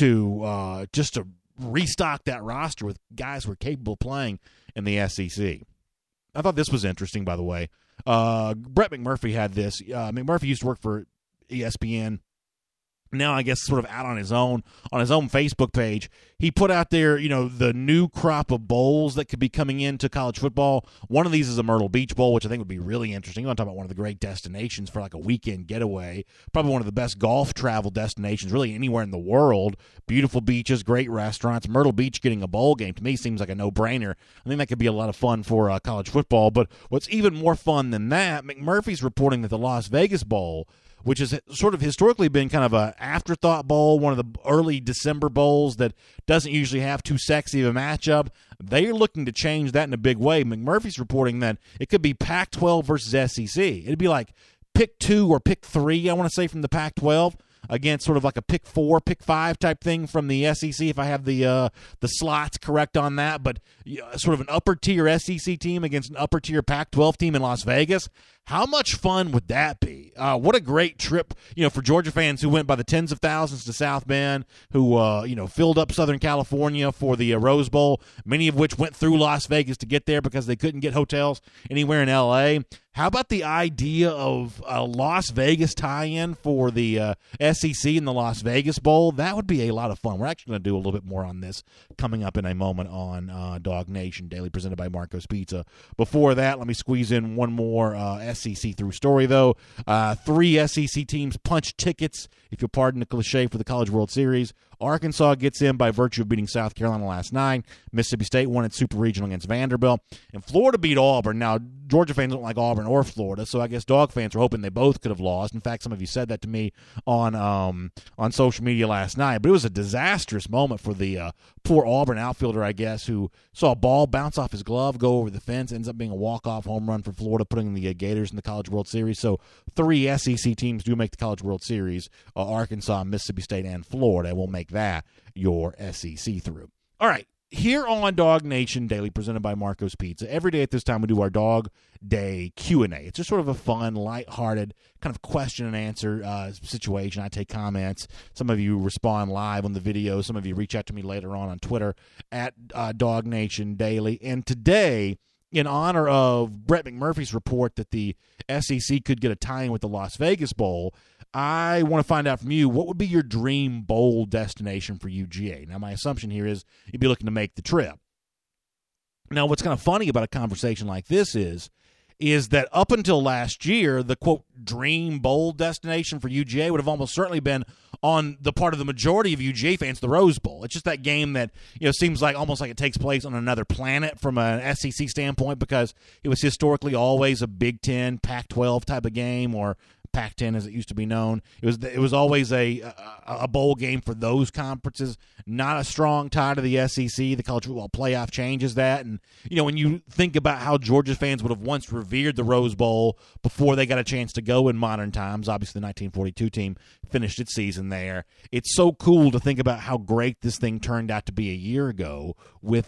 to just to restock that roster with guys who are capable of playing in the SEC. I thought this was interesting, by the way. Brett McMurphy had this. McMurphy used to work for ESPN. Now, I guess, sort of out on his own Facebook page, he put out there, the new crop of bowls that could be coming into college football. One of these is a Myrtle Beach Bowl, which I think would be really interesting. You want to talk about one of the great destinations for like a weekend getaway. Probably one of the best golf travel destinations really anywhere in the world. Beautiful beaches, great restaurants. Myrtle Beach getting a bowl game, to me, seems like a no-brainer. I think that could be a lot of fun for college football. But what's even more fun than that, McMurphy's reporting that the Las Vegas Bowl, which has sort of historically been kind of an afterthought bowl, one of the early December bowls that doesn't usually have too sexy of a matchup. They're looking to change that in a big way. McMurphy's reporting that it could be Pac-12 versus SEC. It'd be like pick 2 or pick 3, I want to say, from the Pac-12 against sort of like a pick 4, pick 5 type thing from the SEC, if I have the slots correct on that. But sort of an upper-tier SEC team against an upper-tier Pac-12 team in Las Vegas. How much fun would that be? What a great trip, for Georgia fans who went by the tens of thousands to South Bend, who, filled up Southern California for the Rose Bowl, many of which went through Las Vegas to get there because they couldn't get hotels anywhere in L.A. How about the idea of a Las Vegas tie-in for the SEC and the Las Vegas Bowl? That would be a lot of fun. We're actually going to do a little bit more on this coming up in a moment on Dog Nation Daily, presented by Marco's Pizza. Before that, let me squeeze in one more SEC through story, though. 3 SEC teams punched tickets, if you'll pardon the cliche, for the College World Series. Arkansas gets in by virtue of beating South Carolina last night. Mississippi State won its Super Regional against Vanderbilt. And Florida beat Auburn. Now, Georgia fans don't like Auburn or Florida, so I guess Dog fans were hoping they both could have lost. In fact, some of you said that to me on social media last night. But it was a disastrous moment for the poor Auburn outfielder, I guess, who saw a ball bounce off his glove, go over the fence, ends up being a walk-off home run for Florida, putting the Gators in the College World Series. So 3 SEC teams do make the College World Series, Arkansas, Mississippi State, and Florida. We'll make that your SEC through. All right. Here on Dog Nation Daily, presented by Marco's Pizza, every day at this time we do our Dog Day Q&A. It's just sort of a fun, lighthearted kind of question and answer situation. I take comments. Some of you respond live on the video. Some of you reach out to me later on Twitter at Dog Nation Daily. And today, in honor of Brett McMurphy's report that the SEC could get a tie-in with the Las Vegas Bowl, I want to find out from you, what would be your dream bowl destination for UGA? Now, my assumption here is you'd be looking to make the trip. Now, what's kind of funny about a conversation like this is that up until last year, the, quote, dream bowl destination for UGA would have almost certainly been on the part of the majority of UGA fans, the Rose Bowl. It's just that game that, seems like almost like it takes place on another planet from an SEC standpoint, because it was historically always a Big Ten, Pac-12 type of game, or Pac-10 as it used to be known. It was always a bowl game for those conferences, not a strong tie to the SEC. The College Football Playoff changes that. And, when you think about how Georgia fans would have once revered the Rose Bowl before they got a chance to go in modern times, obviously the 1942 team finished its season there. It's so cool to think about how great this thing turned out to be a year ago with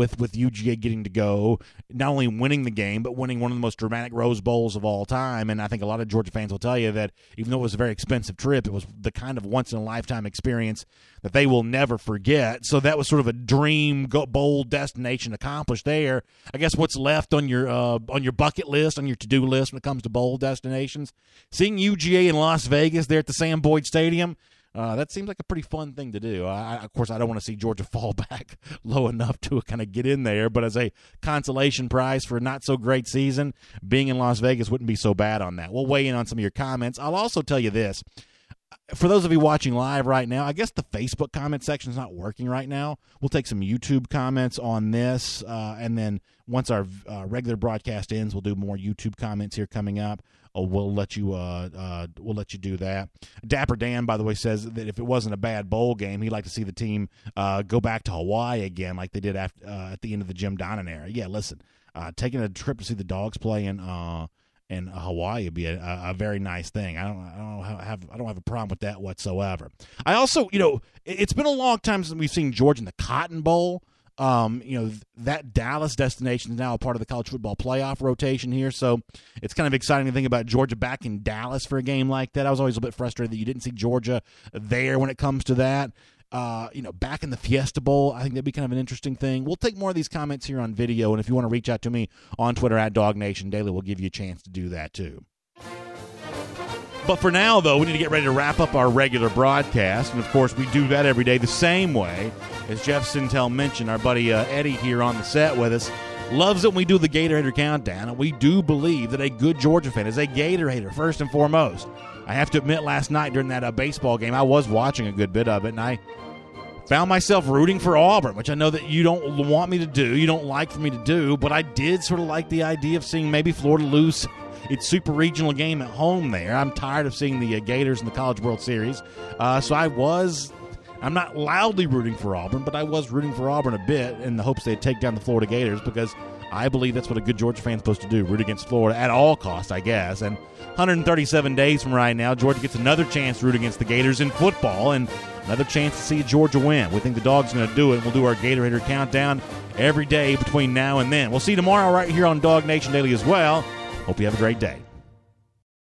UGA getting to go, not only winning the game, but winning one of the most dramatic Rose Bowls of all time. And I think a lot of Georgia fans will tell you that even though it was a very expensive trip, it was the kind of once-in-a-lifetime experience that they will never forget. So that was sort of a dream bowl destination accomplished there. I guess what's left on your bucket list, on your to-do list when it comes to bowl destinations, seeing UGA in Las Vegas there at the Sam Boyd Stadium, that seems like a pretty fun thing to do. Of course, I don't want to see Georgia fall back low enough to kind of get in there, but as a consolation prize for a not-so-great season, being in Las Vegas wouldn't be so bad on that. We'll weigh in on some of your comments. I'll also tell you this. For those of you watching live right now, I guess the Facebook comment section is not working right now. We'll take some YouTube comments on this, and then once our regular broadcast ends, we'll do more YouTube comments here coming up. We'll let you do that. Dapper Dan, by the way, says that if it wasn't a bad bowl game, he'd like to see the team go back to Hawaii again, like they did at the end of the Jim Donnan era. Yeah, listen, taking a trip to see the Dogs play in Hawaii would be a very nice thing. I don't have a problem with that whatsoever. I also, it's been a long time since we've seen Georgia in the Cotton Bowl. That Dallas destination is now a part of the College Football Playoff rotation here, so it's kind of exciting to think about Georgia back in Dallas for a game like that. I was always a bit frustrated that you didn't see Georgia there when it comes to that. Back in the Fiesta Bowl, I think that'd be kind of an interesting thing. We'll take more of these comments here on video, and if you want to reach out to me on Twitter at Dog Nation Daily, we'll give you a chance to do that too. But for now, though, we need to get ready to wrap up our regular broadcast, and of course, we do that every day the same way. As Jeff Sintel mentioned, our buddy Eddie here on the set with us loves it when we do the Gator Hater Countdown, and we do believe that a good Georgia fan is a Gator Hater first and foremost. I have to admit, last night during that baseball game, I was watching a good bit of it, and I found myself rooting for Auburn, which I know that you don't want me to do, you don't like for me to do, but I did sort of like the idea of seeing maybe Florida lose its super regional game at home there. I'm tired of seeing the Gators in the College World Series, so I'm not loudly rooting for Auburn, but I was rooting for Auburn a bit in the hopes they'd take down the Florida Gators, because I believe that's what a good Georgia fan's supposed to do, root against Florida at all costs, I guess. And 137 days from right now, Georgia gets another chance to root against the Gators in football and another chance to see Georgia win. We think the Dogs are going to do it. We'll do our Gator Hater Countdown every day between now and then. We'll see you tomorrow right here on Dog Nation Daily as well. Hope you have a great day.